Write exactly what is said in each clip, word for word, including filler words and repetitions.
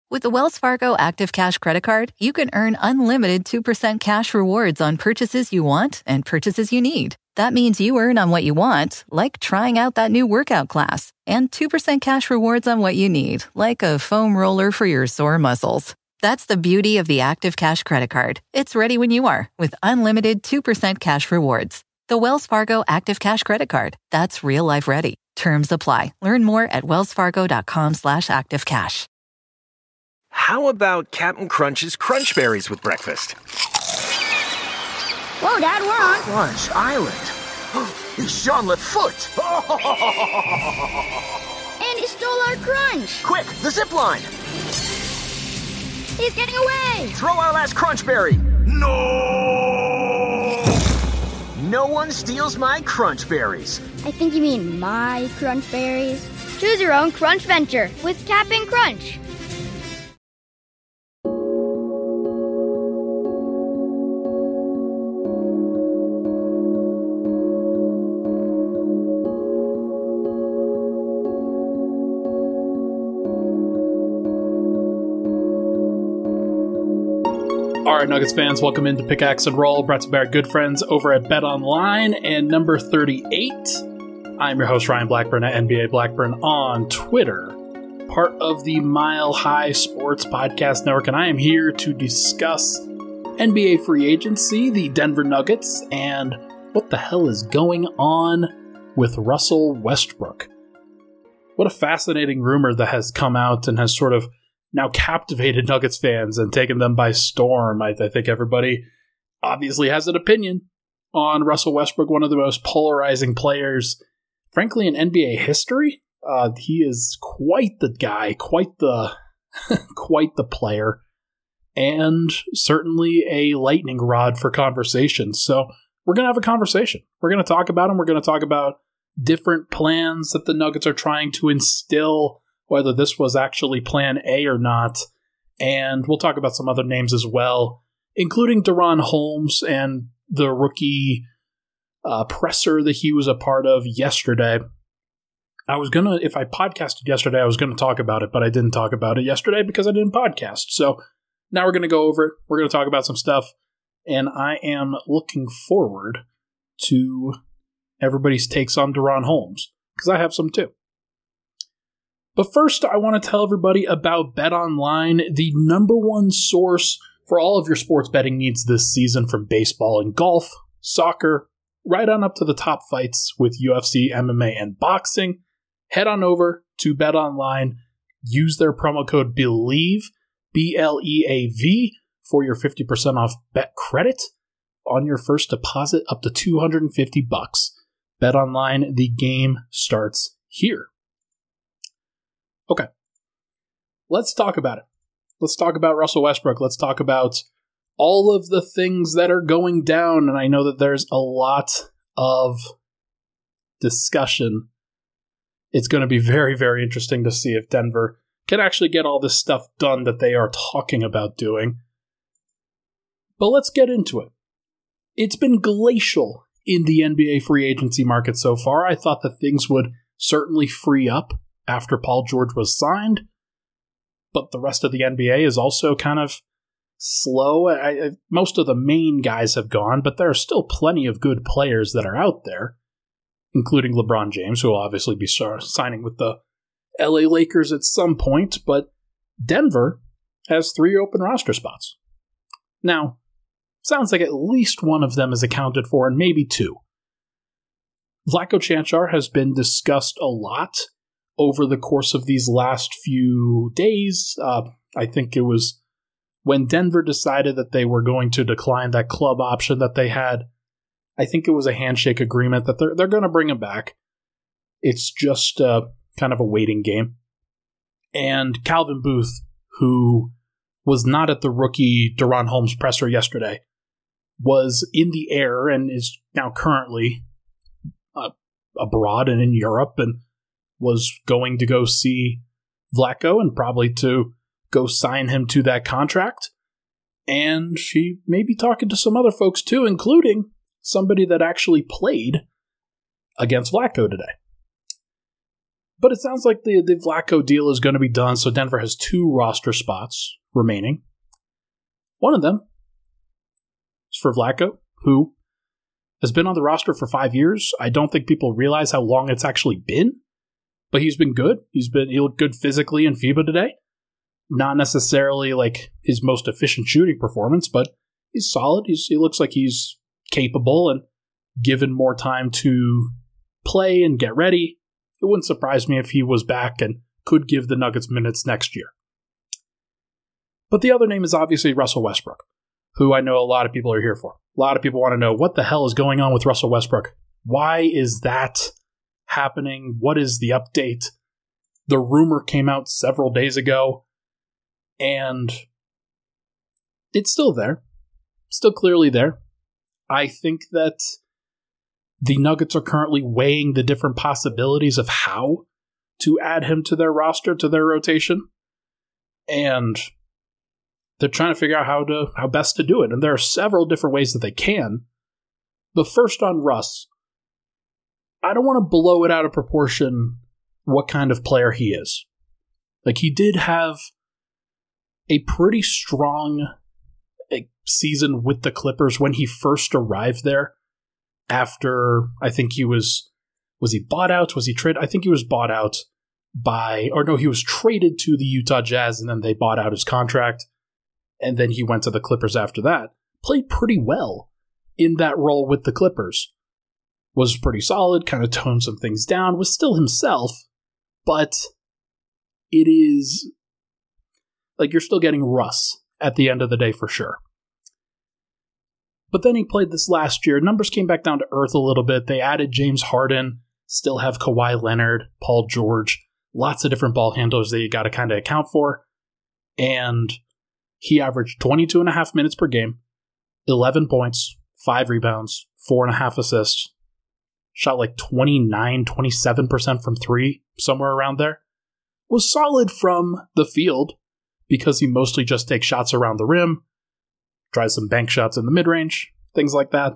With the Wells Fargo Active Cash Credit Card, you can earn unlimited two percent cash rewards on purchases you want and purchases you need. That means you earn on what you want, like trying out that new workout class, and two percent cash rewards on what you need, like a foam roller for your sore muscles. That's the beauty of the Active Cash Credit Card. It's ready when you are, with unlimited two percent cash rewards. The Wells Fargo Active Cash Credit Card. That's real life ready. Terms apply. Learn more at wellsfargo.com slash activecash. How about Captain Crunch's Crunch Berries with breakfast? Whoa, Dad, we're on Crunch Island. It's Jean Lafoote. And he stole our crunch. Quick, the zip line. He's getting away. Throw our last Crunch Berry. No! No one steals my Crunch Berries. I think you mean my Crunch Berries. Choose your own Crunch venture with Cap'n Crunch. All right, Nuggets fans, welcome into Pickaxe and Roll, brought to you by our good friends over at BetOnline. And number thirty-eight, I'm your host, Ryan Blackburn at N B A Blackburn on Twitter, part of the Mile High Sports Podcast Network, and I am here to discuss N B A free agency, the Denver Nuggets, and what the hell is going on with Russell Westbrook. What a fascinating rumor that has come out and has sort of now captivated Nuggets fans and taken them by storm. I, I think everybody obviously has an opinion on Russell Westbrook, one of the most polarizing players, frankly, in N B A history. Uh, he is quite the guy, quite the, quite the player, and certainly a lightning rod for conversation. So we're going to have a conversation. We're going to talk about him. We're going to talk about different plans that the Nuggets are trying to instill, whether this was actually plan A or not. And we'll talk about some other names as well, including DaRon Holmes and the rookie uh, presser that he was a part of yesterday. I was going to, if I podcasted yesterday, I was going to talk about it, but I didn't talk about it yesterday because I didn't podcast. So now we're going to go over it. We're going to talk about some stuff. And I am looking forward to everybody's takes on DaRon Holmes, because I have some too. But first, I want to tell everybody about BetOnline, the number one source for all of your sports betting needs this season, from baseball and golf, soccer, right on up to the top fights with U F C, M M A, and boxing. Head on over to BetOnline. Use their promo code BELIEVE, B L E A V, for your fifty percent off bet credit on your first deposit up to two hundred fifty bucks. BetOnline, the game starts here. Okay, let's talk about it. Let's talk about Russell Westbrook. Let's talk about all of the things that are going down. And I know that there's a lot of discussion. It's going to be very, very interesting to see if Denver can actually get all this stuff done that they are talking about doing. But let's get into it. It's been glacial in the N B A free agency market so far. I thought that things would certainly free up after Paul George was signed, but the rest of the N B A is also kind of slow. I, I, most of the main guys have gone, but there are still plenty of good players that are out there, including LeBron James, who will obviously be signing with the L A Lakers at some point, but Denver has three open roster spots. Now, sounds like at least one of them is accounted for, and maybe two. Vlatko Cancar has been discussed a lot over the course of these last few days. Uh, I think it was when Denver decided that they were going to decline that club option that they had. I think it was a handshake agreement that they're, they're going to bring him back. It's just uh, kind of a waiting game. And Calvin Booth, who was not at the rookie DaRon Holmes presser yesterday, was in the air and is now currently uh, abroad and in Europe, and was going to go see Vlatko and probably to go sign him to that contract. And she may be talking to some other folks too, including somebody that actually played against Vlatko today. But it sounds like the, the Vlatko deal is going to be done, so Denver has two roster spots remaining. One of them is for Vlatko, who has been on the roster for five years. I don't think people realize how long it's actually been, but he's been good. He's been he looked good physically in FIBA today. Not necessarily like his most efficient shooting performance, but he's solid. He's, he looks like he's capable, and given more time to play and get ready, it wouldn't surprise me if he was back and could give the Nuggets minutes next year. But the other name is obviously Russell Westbrook, who I know a lot of people are here for. A lot of people want to know what the hell is going on with Russell Westbrook. Why is that happening? What is the update? The rumor came out several days ago, and it's still there. Still clearly there. I think that the Nuggets are currently weighing the different possibilities of how to add him to their roster, to their rotation. And they're trying to figure out how to how best to do it. And there are several different ways that they can. But first on Russ, I don't want to blow it out of proportion what kind of player he is. Like, he did have a pretty strong season with the Clippers when he first arrived there. After, I think he was, was he bought out? Was he traded? I think he was bought out by, or no, he was traded to the Utah Jazz, and then they bought out his contract. And then he went to the Clippers after that. Played pretty well in that role with the Clippers. Was pretty solid, kind of toned some things down, was still himself, but it is, like, you're still getting Russ at the end of the day for sure. But then he played this last year. Numbers came back down to earth a little bit. They added James Harden, still have Kawhi Leonard, Paul George, lots of different ball handlers that you got to kind of account for. And he averaged twenty-two and a half minutes per game, eleven points, five rebounds, four and a half assists. Shot like twenty-nine, twenty-seven percent from three, somewhere around there. Was solid from the field because he mostly just takes shots around the rim, tries some bank shots in the mid-range, things like that.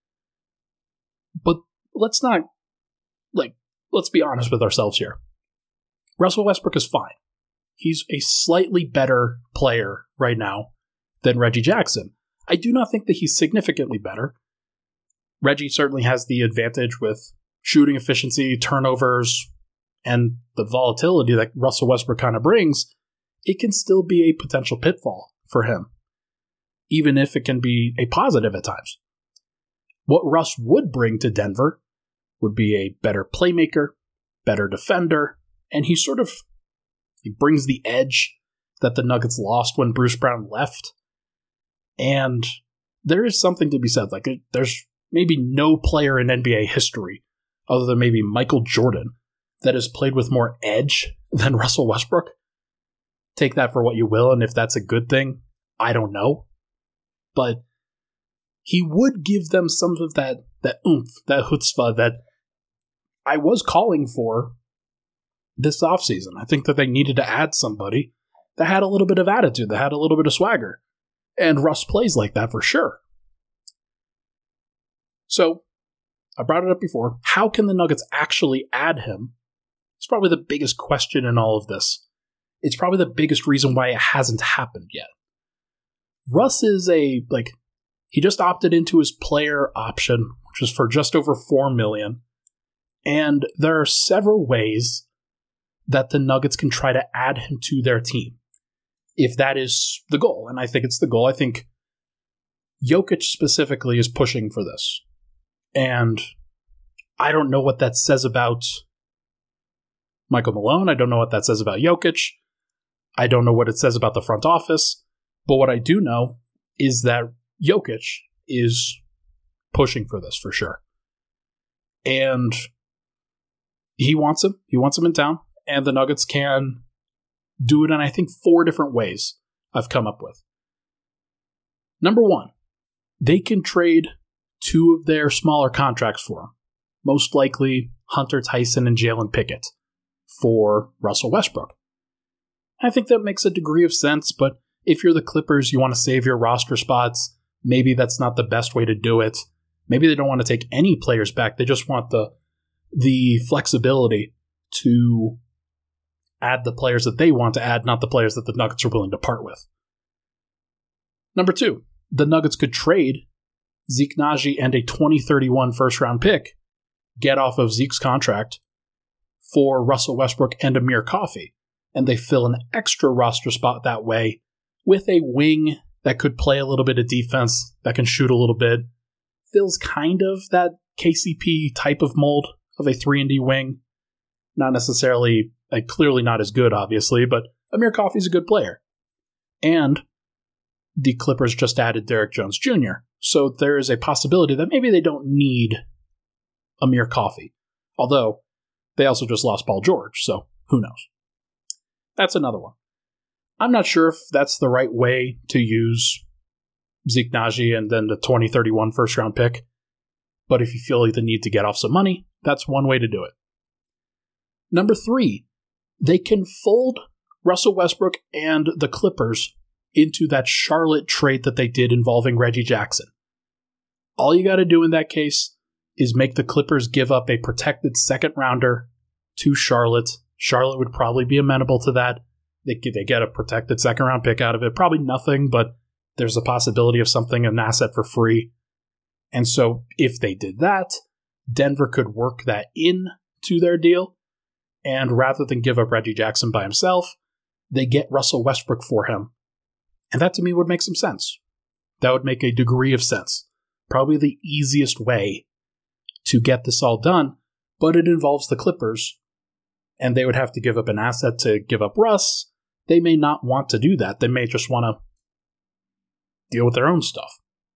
But let's not, like, let's be honest with ourselves here. Russell Westbrook is fine. He's a slightly better player right now than Reggie Jackson. I do not think that he's significantly better. Reggie certainly has the advantage with shooting efficiency, turnovers, and the volatility that Russell Westbrook kind of brings. It can still be a potential pitfall for him, even if it can be a positive at times. What Russ would bring to Denver would be a better playmaker, better defender, and he sort of he brings the edge that the Nuggets lost when Bruce Brown left. And there is something to be said. Like, there's maybe no player in N B A history, other than maybe Michael Jordan, that has played with more edge than Russell Westbrook. Take that for what you will, and if that's a good thing, I don't know. But he would give them some of that, that oomph, that chutzpah that I was calling for this offseason. I think that they needed to add somebody that had a little bit of attitude, that had a little bit of swagger. And Russ plays like that for sure. So, I brought it up before. How can the Nuggets actually add him? It's probably the biggest question in all of this. It's probably the biggest reason why it hasn't happened yet. Russ is a, like, he just opted into his player option, which is for just over four million dollars. And there are several ways that the Nuggets can try to add him to their team, if that is the goal. And I think it's the goal. I think Jokic specifically is pushing for this. And I don't know what that says about Michael Malone. I don't know what that says about Jokic. I don't know what it says about the front office. But what I do know is that Jokic is pushing for this for sure. And he wants him. He wants him in town. And the Nuggets can do it in, I think, four different ways I've come up with. Number one, they can trade two of their smaller contracts for him. Most likely Hunter Tyson and Jalen Pickett for Russell Westbrook. I think that makes a degree of sense, but if you're the Clippers, you want to save your roster spots, maybe that's not the best way to do it. Maybe they don't want to take any players back. They just want the the flexibility to add the players that they want to add, not the players that the Nuggets are willing to part with. Number two, the Nuggets could trade Zeke Nnaji and a twenty thirty-one first-round pick, get off of Zeke's contract, for Russell Westbrook and Amir Coffey, and they fill an extra roster spot that way with a wing that could play a little bit of defense, that can shoot a little bit, fills kind of that K C P type of mold of a three and D wing. Not necessarily, like, clearly not as good, obviously, but Amir Coffey's a good player. And the Clippers just added Derrick Jones Junior, so there is a possibility that maybe they don't need Amir Coffey. Although, they also just lost Paul George, so who knows? That's another one. I'm not sure if that's the right way to use Zeke Nnaji and then the twenty thirty-one first-round pick, but if you feel like the need to get off some money, that's one way to do it. Number three, they can fold Russell Westbrook and the Clippers into that Charlotte trade that they did involving Reggie Jackson. All you got to do in that case is make the Clippers give up a protected second rounder to Charlotte. Charlotte would probably be amenable to that. They get, they get a protected second round pick out of it. Probably nothing, but there's a possibility of something, an asset for free. And so if they did that, Denver could work that in to their deal. And rather than give up Reggie Jackson by himself, they get Russell Westbrook for him. And that to me would make some sense. That would make a degree of sense. Probably the easiest way to get this all done, but it involves the Clippers, and they would have to give up an asset to give up Russ. They may not want to do that. They may just want to deal with their own stuff.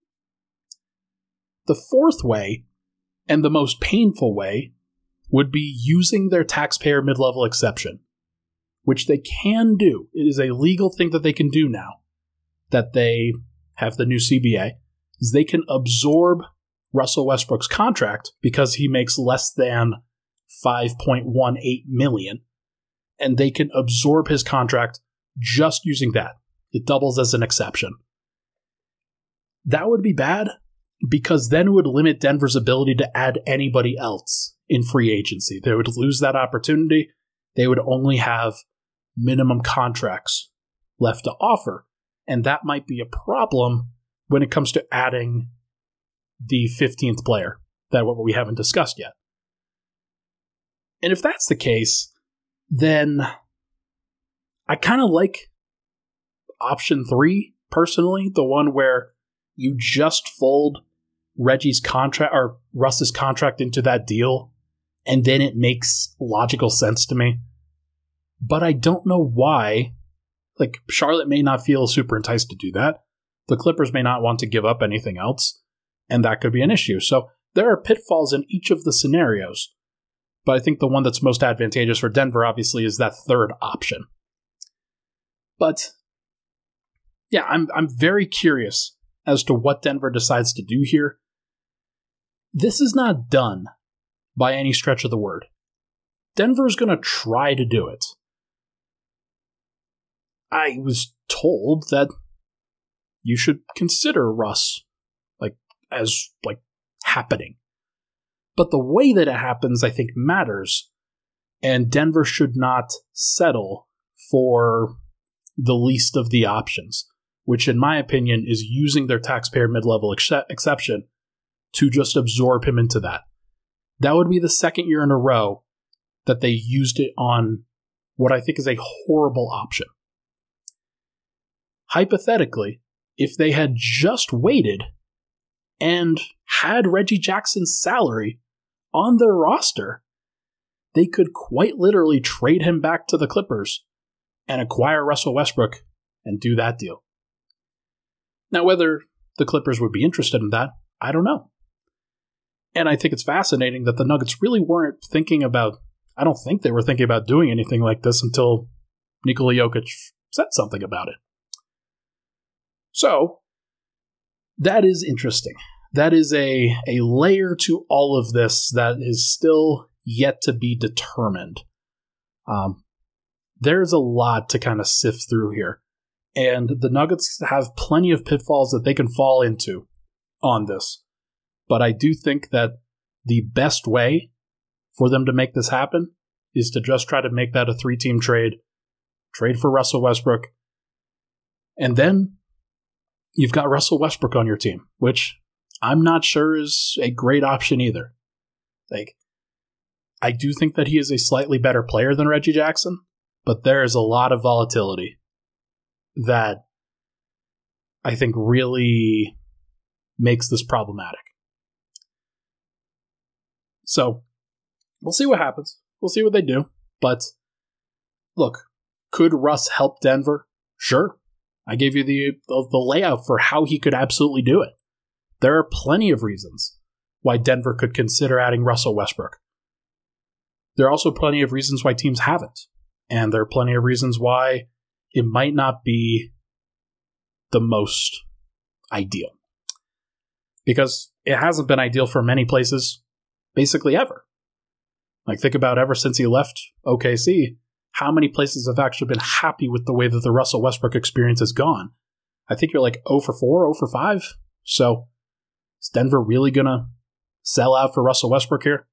The fourth way, and the most painful way, would be using their taxpayer mid-level exception, which they can do. It is a legal thing that they can do now, that they have the new C B A, is they can absorb Russell Westbrook's contract because he makes less than five point one eight million dollars, and they can absorb his contract just using that. It doubles as an exception. That would be bad because then it would limit Denver's ability to add anybody else in free agency. They would lose that opportunity. They would only have minimum contracts left to offer, and that might be a problem when it comes to adding the fifteenth player, that what we haven't discussed yet. And if that's the case, then I kind of like option three, personally, the one where you just fold Reggie's contract or Russ's contract into that deal, and then it makes logical sense to me. But I don't know why. Like, Charlotte may not feel super enticed to do that. The Clippers may not want to give up anything else, and that could be an issue. So there are pitfalls in each of the scenarios. But I think the one that's most advantageous for Denver, obviously, is that third option. But yeah, I'm I'm very curious as to what Denver decides to do here. This is not done by any stretch of the word. Denver's going to try to do it. I was told that you should consider Russ like as like happening. But the way that it happens, I think, matters. And Denver should not settle for the least of the options, which in my opinion is using their taxpayer mid-level ex- exception to just absorb him into that. That would be the second year in a row that they used it on what I think is a horrible option. Hypothetically, if they had just waited and had Reggie Jackson's salary on their roster, they could quite literally trade him back to the Clippers and acquire Russell Westbrook and do that deal. Now, whether the Clippers would be interested in that, I don't know. And I think it's fascinating that the Nuggets really weren't thinking about, I don't think they were thinking about doing anything like this until Nikola Jokic said something about it. So, that is interesting. That is a, a layer to all of this that is still yet to be determined. Um, there's a lot to kind of sift through here. And the Nuggets have plenty of pitfalls that they can fall into on this. But I do think that the best way for them to make this happen is to just try to make that a three-team trade, trade for Russell Westbrook, and then you've got Russell Westbrook on your team, which I'm not sure is a great option either. Like, I do think that he is a slightly better player than Reggie Jackson, but there is a lot of volatility that I think really makes this problematic. So, we'll see what happens. We'll see what they do. But, look, could Russ help Denver? Sure. I gave you the, the, the layout for how he could absolutely do it. There are plenty of reasons why Denver could consider adding Russell Westbrook. There are also plenty of reasons why teams haven't. And there are plenty of reasons why it might not be the most ideal. Because it hasn't been ideal for many places, basically ever. Like, think about ever since he left O K C, how many places have actually been happy with the way that the Russell Westbrook experience has gone? I think you're like zero for four, zero for five. So, is Denver really going to sell out for Russell Westbrook here?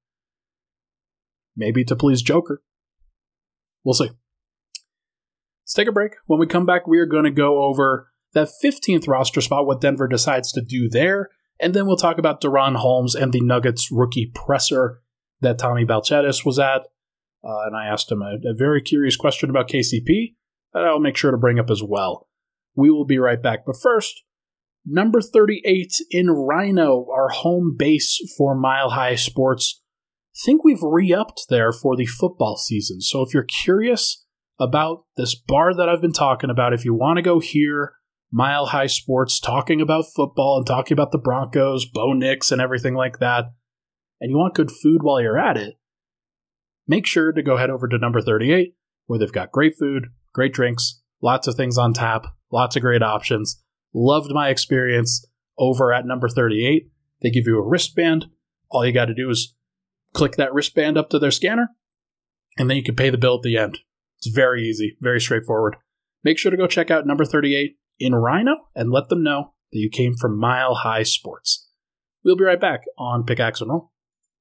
Maybe to please Joker. We'll see. Let's take a break. When we come back, we are going to go over that fifteenth roster spot, what Denver decides to do there, and then we'll talk about DaRon Holmes and the Nuggets rookie presser that Tommy Balcetis was at. Uh, and I asked him a, a very curious question about K C P that I'll make sure to bring up as well. We will be right back. But first, number thirty-eight in Rhino, our home base for Mile High Sports. I think we've re-upped there for the football season. So if you're curious about this bar that I've been talking about, if you want to go hear Mile High Sports talking about football and talking about the Broncos, Bo Nix, and everything like that, and you want good food while you're at it, make sure to go head over to number thirty-eight, where they've got great food, great drinks, lots of things on tap, lots of great options. Loved my experience over at number thirty-eight. They give you a wristband. All you got to do is click that wristband up to their scanner, and then you can pay the bill at the end. It's very easy, very straightforward. Make sure to go check out number thirty-eight in Rhino and let them know that you came from Mile High Sports. We'll be right back on Pickaxe and Roll.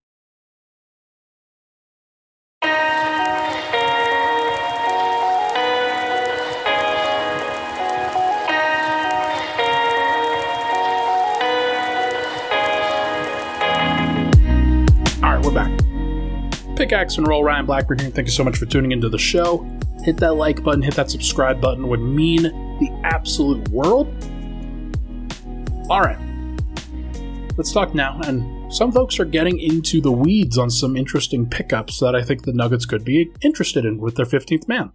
We're back. Pickaxe and Roll, Ryan Blackburn here. Thank you so much for tuning into the show. Hit that like button, hit that subscribe button. Would mean the absolute world. All right. Let's talk now. And some folks are getting into the weeds on some interesting pickups that I think the Nuggets could be interested in with their fifteenth man.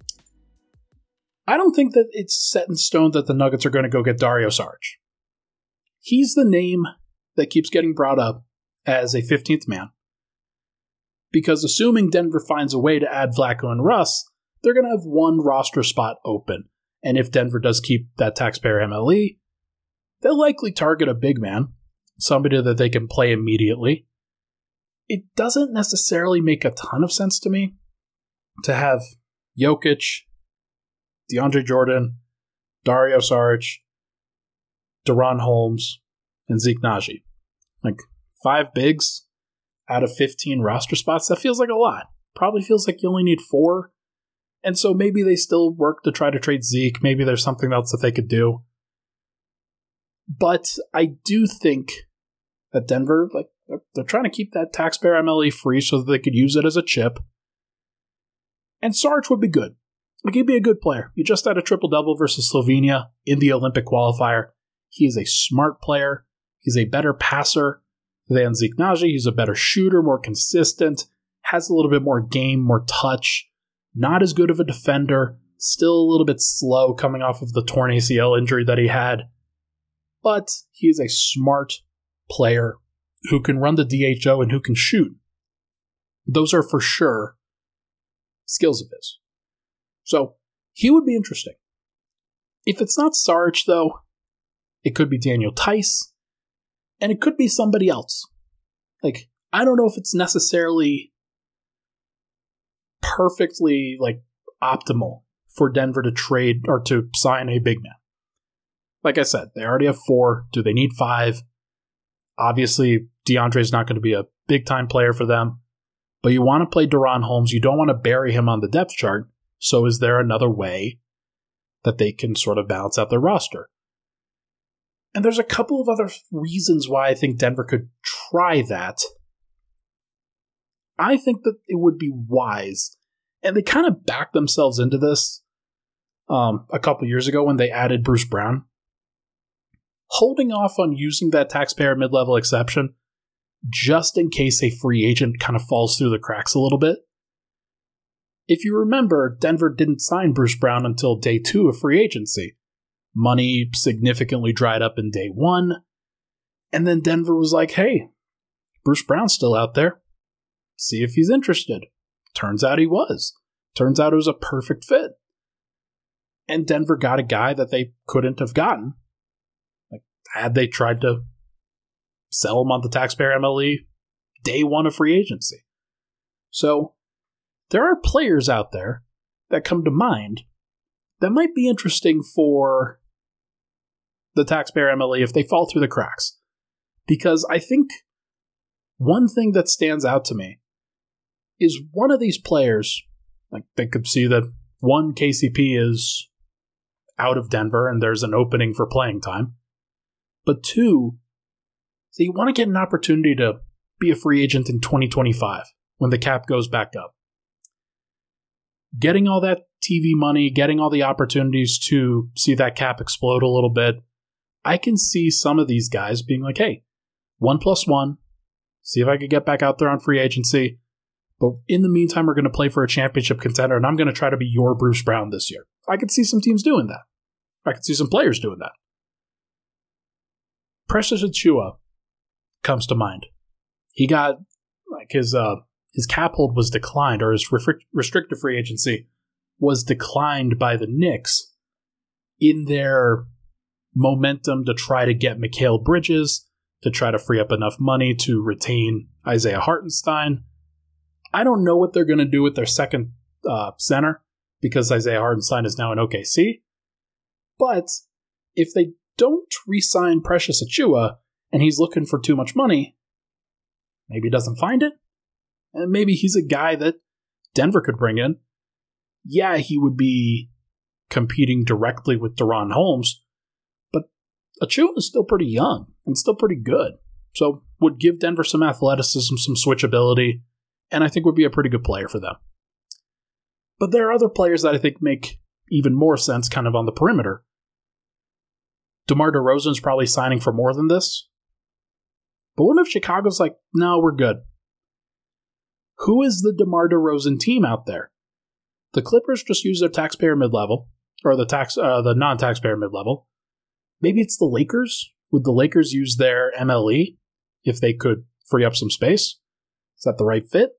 I don't think that it's set in stone that the Nuggets are going to go get Dario Saric. He's the name that keeps getting brought up as a fifteenth man. Because assuming Denver finds a way to add Vlatko and Russ, they're going to have one roster spot open. And if Denver does keep that taxpayer M L E, they'll likely target a big man, somebody that they can play immediately. It doesn't necessarily make a ton of sense to me to have Jokic, DeAndre Jordan, Dario Saric, DaRon Holmes, and Zeke Naji. Like, five bigs out of fifteen roster spots, that feels like a lot. Probably feels like you only need four. And so maybe they still work to try to trade Zeke. Maybe there's something else that they could do. But I do think that Denver, like, they're, they're trying to keep that taxpayer M L E free so that they could use it as a chip. And Saric would be good. Like, he'd be a good player. He just had a triple-double versus Slovenia in the Olympic qualifier. He is a smart player. He's a better passer than Zeke Naji. He's a better shooter, more consistent, has a little bit more game, more touch, not as good of a defender, still a little bit slow coming off of the torn A C L injury that he had. But he's a smart player who can run the D H O and who can shoot. Those are for sure skills of his. So he would be interesting. If it's not Saric, though, it could be Daniel Tice. And it could be somebody else. Like, I don't know if it's necessarily perfectly, like, optimal for Denver to trade or to sign a big man. Like I said, they already have four. Do they need five? Obviously, DeAndre's not going to be a big-time player for them. but you want to play DaRon Holmes. You don't want to bury him on the depth chart. So is there another way that they can sort of balance out their roster? And there's a couple of other reasons why I think Denver could try that. I think that it would be wise, and they kind of backed themselves into this um, a couple years ago when they added Bruce Brown. Holding off on using that taxpayer mid-level exception just in case a free agent kind of falls through the cracks a little bit. If you remember, Denver didn't sign Bruce Brown until day two of free agency. Money significantly dried up in day one, and then Denver was like, hey, Bruce Brown's still out there. See if he's interested. Turns out he was. Turns out it was a perfect fit. And Denver got a guy that they couldn't have gotten like had they tried to sell him on the taxpayer M L E day one of free agency. So there are players out there that come to mind that might be interesting for the taxpayer M L E if they fall through the cracks. Because I think one thing that stands out to me is one of these players, like they could see that one, K C P is out of Denver and there's an opening for playing time. But two, so you want to get an opportunity to be a free agent in twenty twenty-five when the cap goes back up. Getting all that T V money, getting all the opportunities to see that cap explode a little bit, I can see some of these guys being like, hey, one plus one, see if I could get back out there on free agency. But in the meantime, we're going to play for a championship contender, and I'm going to try to be your Bruce Brown this year. I could see some teams doing that. I could see some players doing that. Precious Achiuwa comes to mind. He got, like, his uh, his cap hold was declined, or his refri- restricted free agency was declined by the Knicks in their momentum to try to get Mikal Bridges, to try to free up enough money to retain Isaiah Hartenstein. I don't know what they're going to do with their second uh, center because Isaiah Hartenstein is now in O K C. But if they don't re-sign Precious Achiuwa and he's looking for too much money, maybe he doesn't find it. And maybe he's a guy that Denver could bring in. Yeah, he would be competing directly with DaRon Holmes, but Achiuwa is still pretty young and still pretty good. So would give Denver some athleticism, some switchability, and I think would be a pretty good player for them. But there are other players that I think make even more sense kind of on the perimeter. DeMar DeRozan's probably signing for more than this. But what if Chicago's like, no, we're good? Who is the DeMar DeRozan team out there? The Clippers just use their taxpayer mid-level, or the tax, uh, the non-taxpayer mid-level. Maybe it's the Lakers. Would the Lakers use their M L E if they could free up some space? Is that the right fit?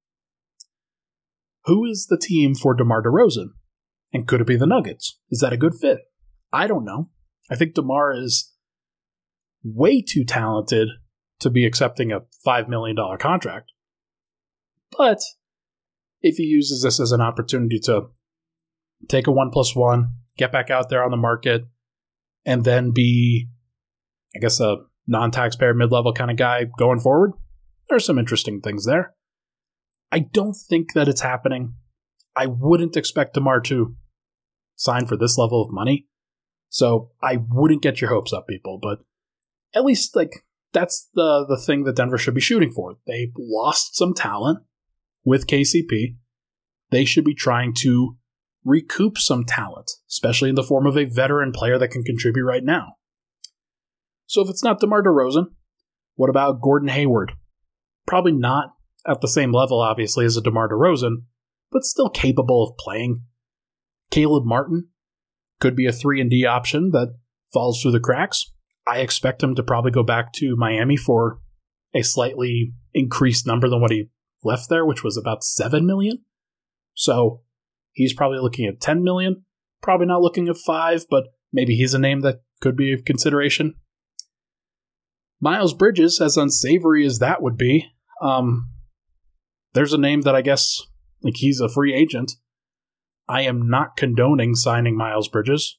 Who is the team for DeMar DeRozan? And could it be the Nuggets? Is that a good fit? I don't know. I think DeMar is way too talented to be accepting a five million dollars contract. But if he uses this as an opportunity to take a one plus one, get back out there on the market, and then be, I guess, a non-taxpayer mid-level kind of guy going forward, there's some interesting things there. I don't think that it's happening. I wouldn't expect DeMar to sign for this level of money. So I wouldn't get your hopes up, people. But at least, like, that's the, the thing that Denver should be shooting for. They lost some talent with K C P. They should be trying to recoup some talent, especially in the form of a veteran player that can contribute right now. So if it's not DeMar DeRozan, what about Gordon Hayward? Probably not at the same level, obviously, as a DeMar DeRozan, but still capable of playing. Caleb Martin could be a three and D option that falls through the cracks. I expect him to probably go back to Miami for a slightly increased number than what he left there, which was about seven million dollars. So he's probably looking at ten million dollars. Probably not looking at five, but maybe he's a name that could be of consideration. Miles Bridges, as unsavory as that would be, um, there's a name that I guess, like, he's a free agent. I am not condoning signing Miles Bridges,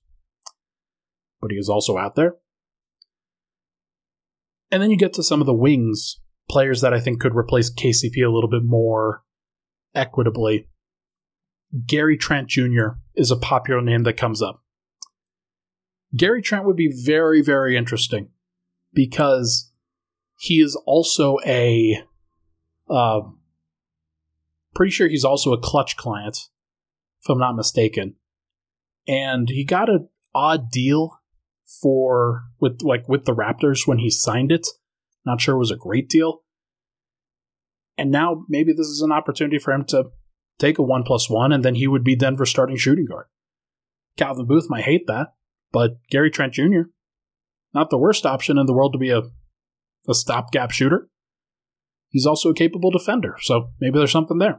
but he is also out there. And then you get to some of the wings players that I think could replace K C P a little bit more equitably. Gary Trent Junior is a popular name that comes up. Gary Trent would be very, very interesting because he is also a, uh, pretty sure he's also a Clutch client, if I'm not mistaken. And he got an odd deal for, with like with the Raptors when he signed it. Not sure it was a great deal. And now maybe this is an opportunity for him to take a one plus one, and then he would be Denver's starting shooting guard. Calvin Booth might hate that, but Gary Trent Junior, not the worst option in the world to be a, a stopgap shooter. He's also a capable defender, so maybe there's something there.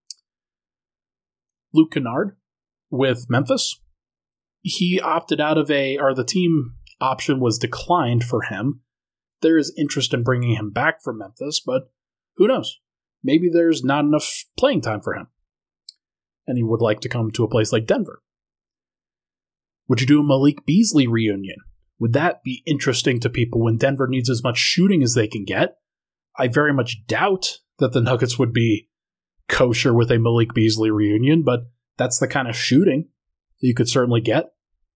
Luke Kennard with Memphis. He opted out of a, or the team option was declined for him. There is interest in bringing him back from Memphis, but who knows? Maybe there's not enough playing time for him, and he would like to come to a place like Denver. Would you do a Malik Beasley reunion? Would that be interesting to people when Denver needs as much shooting as they can get? I very much doubt that the Nuggets would be kosher with a Malik Beasley reunion, but that's the kind of shooting that you could certainly get.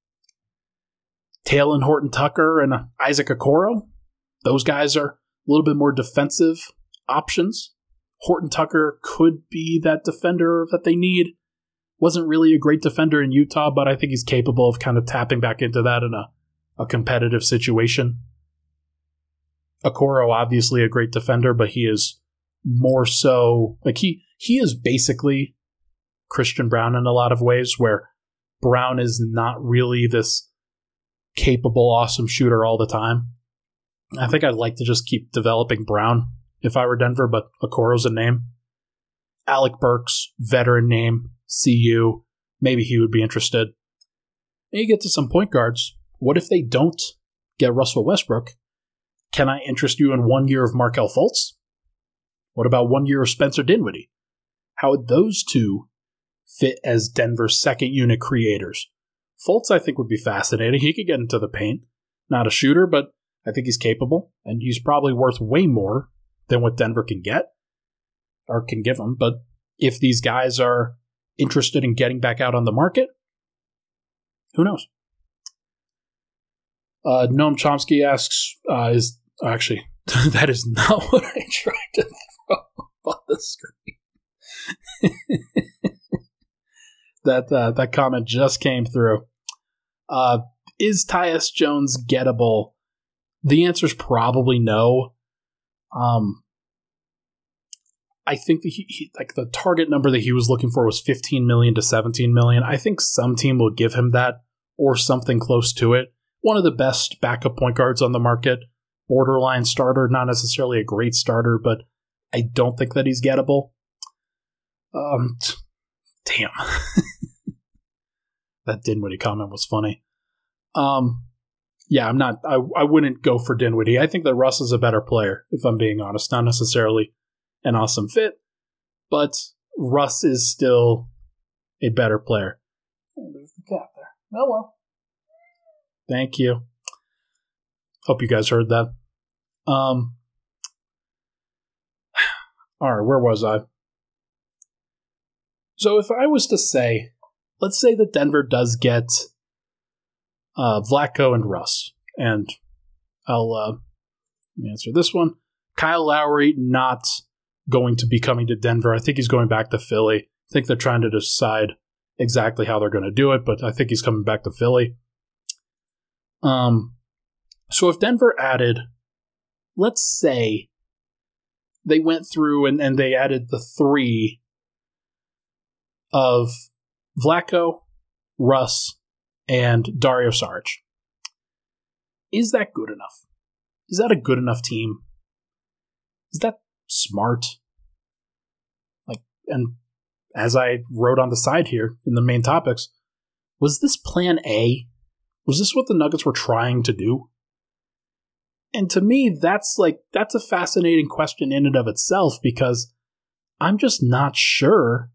Talen Horton-Tucker and Isaac Okoro, those guys are a little bit more defensive options. Horton-Tucker could be that defender that they need. Wasn't really a great defender in Utah, but I think he's capable of kind of tapping back into that in a, a competitive situation. Okoro, obviously a great defender, but he is more so, like he, he is basically Christian Braun in a lot of ways, where Brown is not really this capable, awesome shooter all the time. I think I'd like to just keep developing Brown if I were Denver, but Okoro's a name. Alec Burks, veteran name, C U, maybe he would be interested. And you get to some point guards. What if they don't get Russell Westbrook? Can I interest you in one year of Markelle Fultz? What about one year of Spencer Dinwiddie? How would those two fit as Denver's second unit creators? Fultz, I think, would be fascinating. He could get into the paint. Not a shooter, but I think he's capable, and he's probably worth way more than what Denver can get or can give him. But if these guys are interested in getting back out on the market, who knows? Uh, Noam Chomsky asks, uh, is actually, that is not what I tried to throw up on the screen. that uh, that comment just came through. Uh, is Tyus Jones gettable? The answer is probably no. Um, I think that he, he, like the target number that he was looking for was fifteen million to seventeen million. I think some team will give him that or something close to it. One of the best backup point guards on the market, borderline starter, not necessarily a great starter, but I don't think that he's gettable. Um, t- damn. That Dinwiddie comment was funny. Um, yeah, I'm not, I, I wouldn't go for Dinwiddie. I think that Russ is a better player, if I'm being honest. Not necessarily an awesome fit, but Russ is still a better player. Oh, there's the cat there. Oh well. Thank you. Hope you guys heard that. Um. All right, where was I? So if I was to say, let's say that Denver does get uh, Vlatko and Russ, and I'll uh, let me answer this one. Kyle Lowry not going to be coming to Denver. I think he's going back to Philly. I think they're trying to decide exactly how they're going to do it, but I think he's coming back to Philly. Um, so if Denver added, let's say they went through and, and they added the three of Vlatko, Russ, and Dario Saric. Is that good enough? Is that a good enough team? Is that smart? Like, and as I wrote on the side here in the main topics, was this plan A? Was this what the Nuggets were trying to do? And to me, that's like, that's a fascinating question in and of itself, because I'm just not sure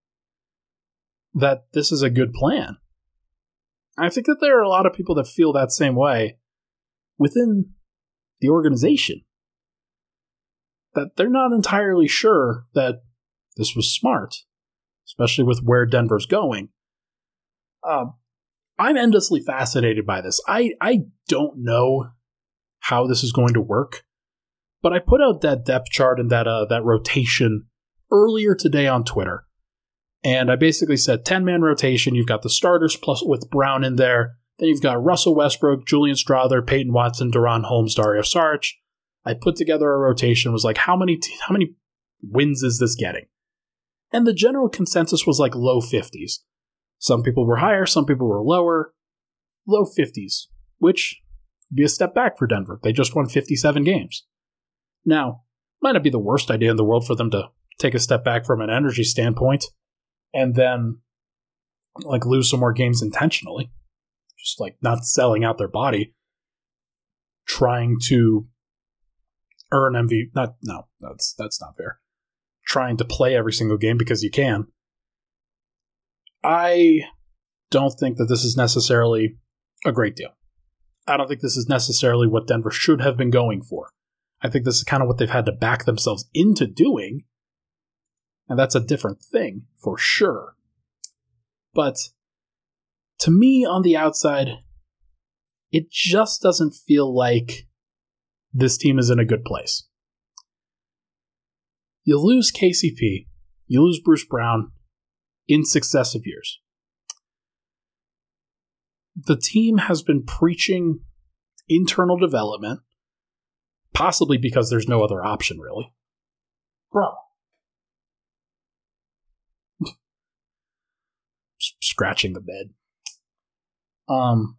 that this is a good plan. I think that there are a lot of people that feel that same way within the organization. that they're not entirely sure that this was smart, especially with where Denver's going. Um, I'm endlessly fascinated by this. I, I don't know how this is going to work, but I put out that depth chart and that uh, that rotation earlier today on Twitter. And I basically said ten-man rotation. You've got the starters plus with Brown in there. Then you've got Russell Westbrook, Julian Strawther, Peyton Watson, De'Ron Holmes, Dario Saric. I put together a rotation, was like, how many t- how many wins is this getting? And the general consensus was like low fifties. Some people were higher, some people were lower. Low fifties, which would be a step back for Denver. They just won fifty-seven games. Now, might not be the worst idea in the world for them to take a step back from an energy standpoint and then like lose some more games intentionally. Just like not selling out their body, trying to earn M V P. Not, no, that's that's not fair. Trying to play every single game because you can. I don't think that this is necessarily a great deal. I don't think this is necessarily what Denver should have been going for. I think this is kind of what they've had to back themselves into doing, and that's a different thing for sure. But to me, on the outside, it just doesn't feel like this team is in a good place. You lose K C P, you lose Bruce Brown in successive years. The team has been preaching internal development, possibly because there's no other option, really. Bro. Scratching the bed. Um,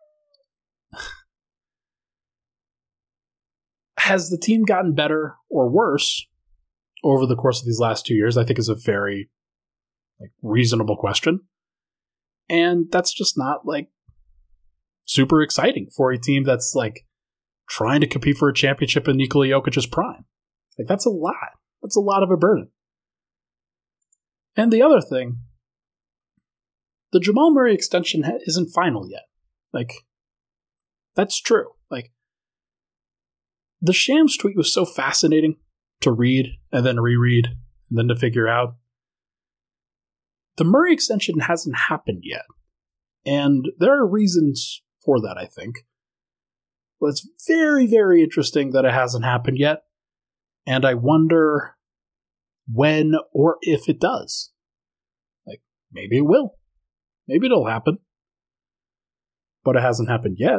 has the team gotten better or worse over the course of these last two years? I think is a very like reasonable question. And that's just not like super exciting for a team that's like trying to compete for a championship in Nikola Jokic's prime. Like that's a lot. That's a lot of a burden. And the other thing, the Jamal Murray extension isn't final yet. Like, that's true. Like, the Shams tweet was so fascinating to read and then reread and then to figure out. The Murray extension hasn't happened yet. And there are reasons for that, I think. But it's very, very interesting that it hasn't happened yet. And I wonder when or if it does. Like, maybe it will. Maybe it'll happen. But it hasn't happened yet.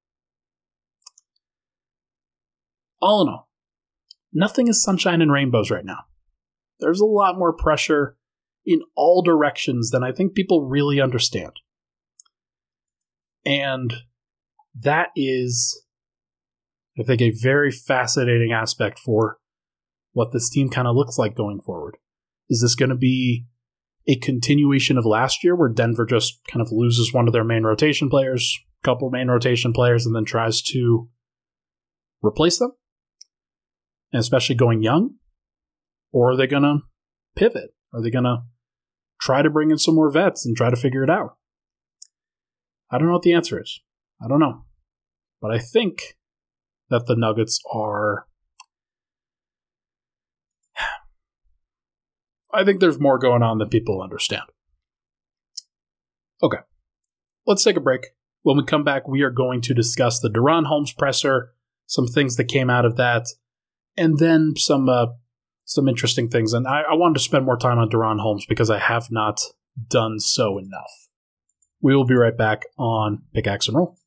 All in all, nothing is sunshine and rainbows right now. There's a lot more pressure in all directions than I think people really understand. And that is, I think, a very fascinating aspect for what this team kind of looks like going forward. Is this going to be a continuation of last year where Denver just kind of loses one of their main rotation players, a couple main rotation players, and then tries to replace them? And especially going young? Or are they going to pivot? Are they going to try to bring in some more vets and try to figure it out? I don't know what the answer is. I don't know. But I think that the Nuggets are... I think there's more going on than people understand. Okay. Let's take a break. When we come back, we are going to discuss the De'Ron Holmes presser, some things that came out of that, and then some uh, some interesting things. And I, I wanted to spend more time on De'Ron Holmes because I have not done so enough. We will be right back on Pickaxe and Roll.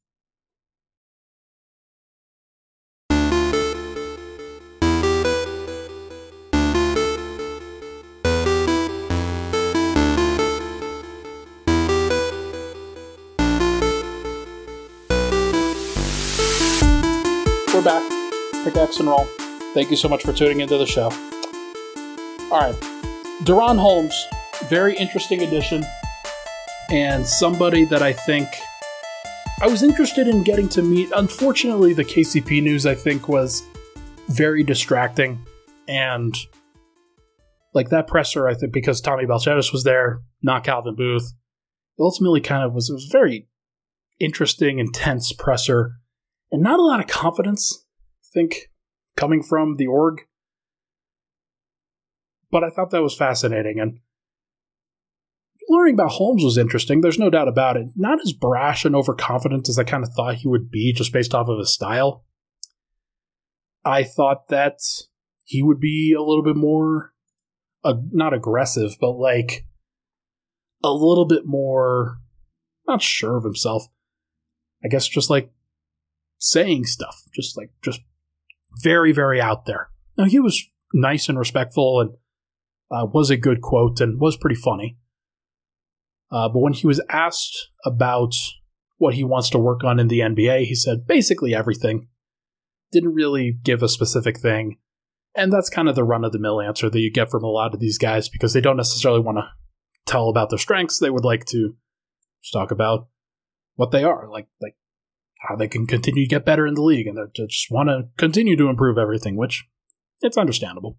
We're back. Pickaxe and Roll. Thank you so much for tuning into the show. Alright. De'Ron Holmes, very interesting addition. And somebody that I think I was interested in getting to meet. Unfortunately, the K C P news, I think, was very distracting. And like that presser, I think, because Tommy Balcetis was there, not Calvin Booth, it ultimately kind of was, it was very interesting, intense presser. And not a lot of confidence, I think, coming from the org. But I thought that was fascinating, and learning about Holmes was interesting. There's no doubt about it. Not as brash and overconfident as I kind of thought he would be just based off of his style. I thought that he would be a little bit more, uh, not aggressive, but like a little bit more, not sure of himself. I guess just like saying stuff, just like, just very, very out there. Now, he was nice and respectful and uh, was a good quote and was pretty funny. Uh, but when he was asked about what he wants to work on in the N B A, he said basically everything. Didn't really give a specific thing. And that's kind of the run-of-the-mill answer that you get from a lot of these guys because they don't necessarily want to tell about their strengths. They would like to just talk about what they are, like like how they can continue to get better in the league, and they just want to continue to improve everything, which it's understandable.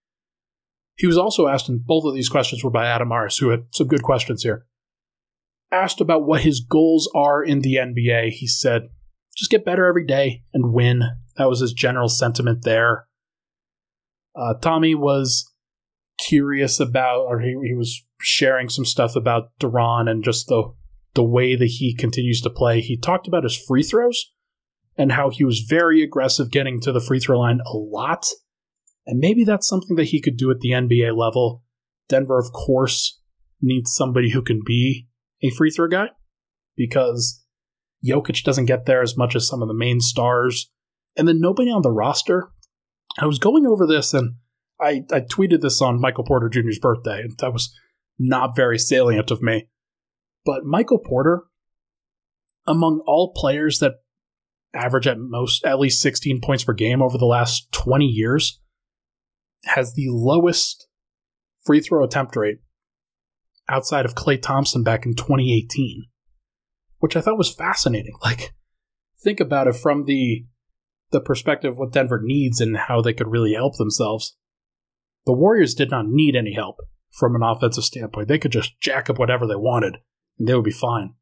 He was also asked, and both of these questions were by Adam Aris, who had some good questions here. Asked about what his goals are in the N B A, he said, just get better every day and win. That was his general sentiment there. Uh, Tommy was curious about, or he, he was sharing some stuff about Duran and just the the way that he continues to play. He talked about his free throws and how he was very aggressive getting to the free throw line a lot. And maybe that's something that he could do at the N B A level. Denver, of course, needs somebody who can be a free throw guy because Jokic doesn't get there as much as some of the main stars. And then nobody on the roster. I was going over this and I, I tweeted this on Michael Porter Junior's birthday, and that was not very salient of me. But Michael Porter, among all players that average at most at least sixteen points per game over the last twenty years, has the lowest free throw attempt rate outside of Klay Thompson back in twenty eighteen, which I thought was fascinating. Like, think about it from the the perspective of what Denver needs and how they could really help themselves. The Warriors did not need any help from an offensive standpoint. They could just jack up whatever they wanted, and they would be fine.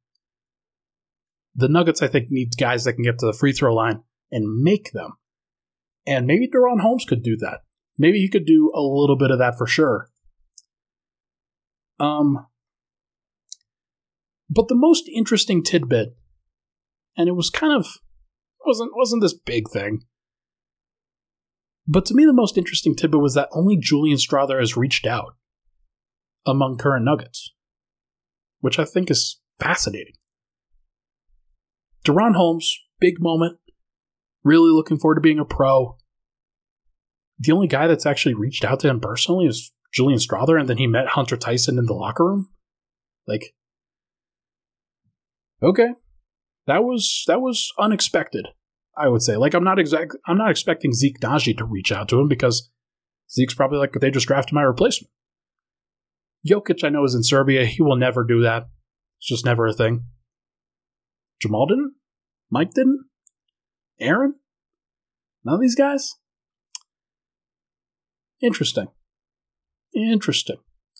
The Nuggets, I think, need guys that can get to the free throw line and make them. And maybe Duran Holmes could do that. Maybe he could do a little bit of that for sure. Um, but the most interesting tidbit, and it was kind of, wasn't wasn't this big thing, but to me the most interesting tidbit was that only Julian Strawther has reached out among current Nuggets, which I think is fascinating. Duran Holmes, big moment, really looking forward to being a pro. The only guy that's actually reached out to him personally is Julian Strawther, and then he met Hunter Tyson in the locker room. Like, okay, that was that was unexpected, I would say. Like, I'm not exact, I'm not expecting Zeke Naji to reach out to him because Zeke's probably like, they just drafted my replacement. Jokic, I know, is in Serbia. He will never do that. It's just never a thing. Jamal didn't? Mike didn't? Aaron? None of these guys? Interesting. Interesting.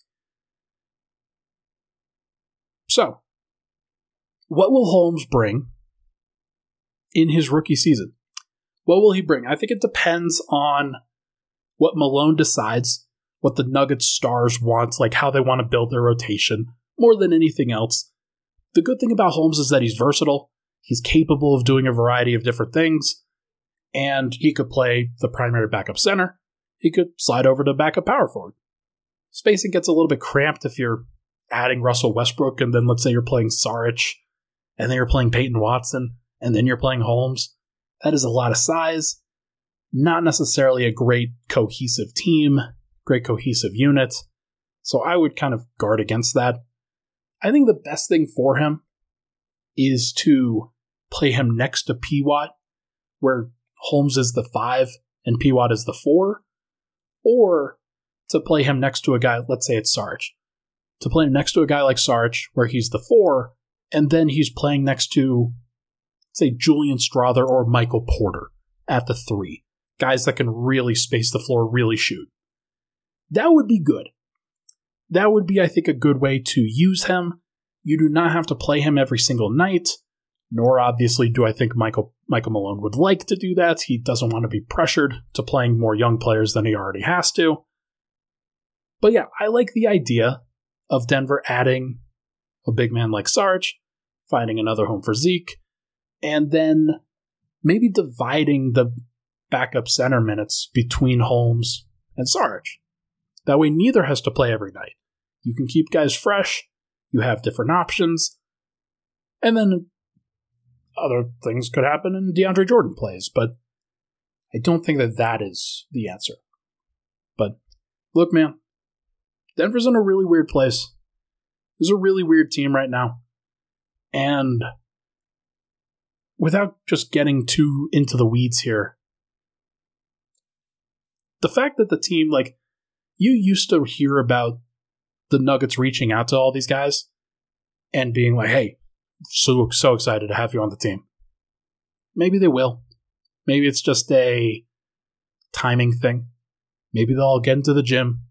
So, what will Holmes bring in his rookie season? What will he bring? I think it depends on what Malone decides, what the Nuggets stars want, like how they want to build their rotation, more than anything else. The good thing about Holmes is that he's versatile. He's capable of doing a variety of different things, and he could play the primary backup center. He could slide over to backup power forward. Spacing gets a little bit cramped if you're adding Russell Westbrook, and then let's say you're playing Saric, and then you're playing Peyton Watson, and then you're playing Holmes. That is a lot of size. Not necessarily a great cohesive team, great cohesive unit. So I would kind of guard against that. I think the best thing for him is to play him next to P. Watt, where Holmes is the five and P. Watt is the four, or to play him next to a guy, let's say it's Saric, to play him next to a guy like Saric, where he's the four, and then he's playing next to, say, Julian Strawther or Michael Porter at the three. Guys that can really space the floor, really shoot. That would be good. That would be, I think, a good way to use him. You do not have to play him every single night, nor obviously do I think Michael Michael Malone would like to do that. He doesn't want to be pressured to playing more young players than he already has to. But yeah, I like the idea of Denver adding a big man like Sarge, finding another home for Zeke, and then maybe dividing the backup center minutes between Holmes and Sarge. That way neither has to play every night. You can keep guys fresh, you have different options, and then other things could happen and DeAndre Jordan plays, but I don't think that that is the answer. But look, man, Denver's in a really weird place. There's a really weird team right now. And without just getting too into the weeds here, the fact that the team, like, you used to hear about the Nuggets reaching out to all these guys and being like, hey, so, so excited to have you on the team. Maybe they will. Maybe it's just a timing thing. Maybe they'll all get into the gym.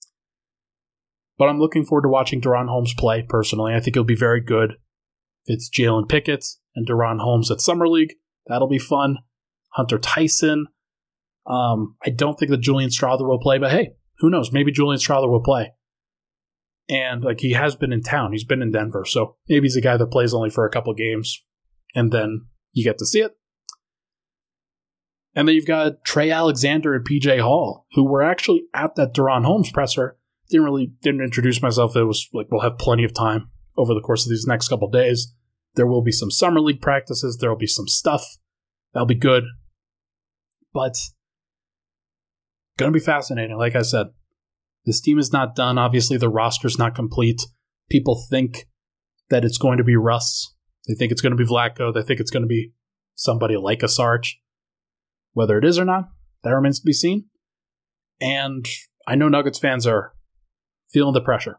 But I'm looking forward to watching Deron Holmes play, personally. I think he'll be very good. If it's Jalen Pickett and Deron Holmes at Summer League, that'll be fun. Hunter Tyson. Um, I don't think that Julian Strawther will play, but hey, who knows? Maybe Julian Strawther will play. And like he has been in town. He's been in Denver, so maybe he's a guy that plays only for a couple games, and then you get to see it. And then you've got Trey Alexander and P J Hall, who were actually at that Deron Holmes presser. Didn't really didn't introduce myself. It was like we'll have plenty of time over the course of these next couple days. There will be some summer league practices. There will be some stuff. That'll be good. But going to be fascinating, like I said. This team is not done. Obviously, the roster's not complete. People think that it's going to be Russ. They think it's going to be Vlatko. They think it's going to be somebody like a Sarge. Whether it is or not, that remains to be seen. And I know Nuggets fans are feeling the pressure.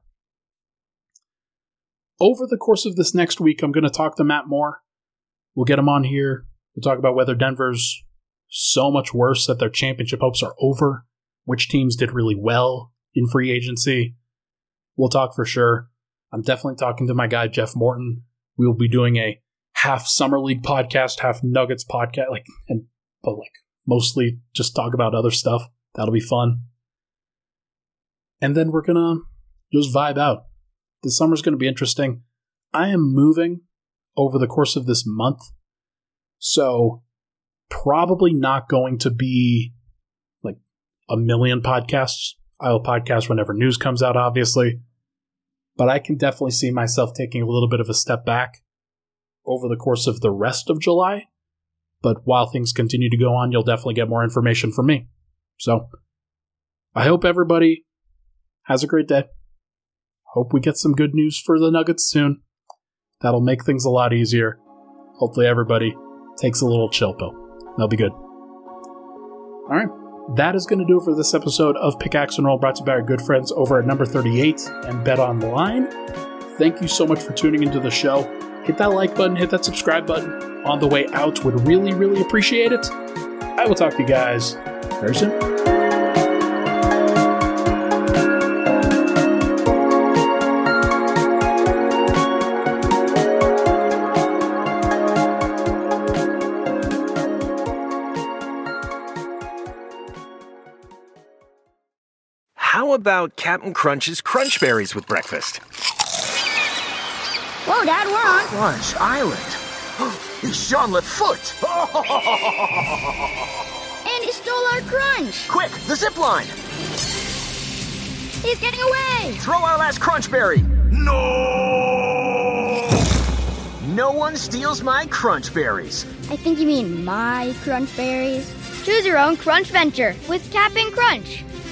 Over the course of this next week, I'm going to talk to Matt Moore. We'll get him on here. We'll talk about whether Denver's so much worse that their championship hopes are over, which teams did really well in free agency. We'll talk for sure. I'm definitely talking to my guy, Jeff Morton. We will be doing a half Summer League podcast, half Nuggets podcast, like, and but like mostly just talk about other stuff. That'll be fun. And then we're going to just vibe out. The summer's going to be interesting. I am moving over the course of this month, so probably not going to be like a million podcasts. I'll podcast whenever news comes out, obviously. But I can definitely see myself taking a little bit of a step back over the course of the rest of July. But while things continue to go on, you'll definitely get more information from me. So I hope everybody has a great day. Hope we get some good news for the Nuggets soon. That'll make things a lot easier. Hopefully everybody takes a little chill pill. That'll be good. All right. That is going to do it for this episode of Pickaxe and Roll, brought to you by our good friends over at number thirty-eight and Bet Online. Thank you so much for tuning into the show. Hit that like button, hit that subscribe button on the way out. Would really, really appreciate it. I will talk to you guys very soon. How about Captain Crunch's Crunch Berries with breakfast? Whoa, Dad, we're on. Crunch Island. He's Jean Lafoote. And he stole our crunch. Quick, the zip line. He's getting away. Throw our last Crunch Berry. No! No one steals my Crunch Berries. I think you mean my crunch berries. Choose your own crunch venture with Cap'n Crunch.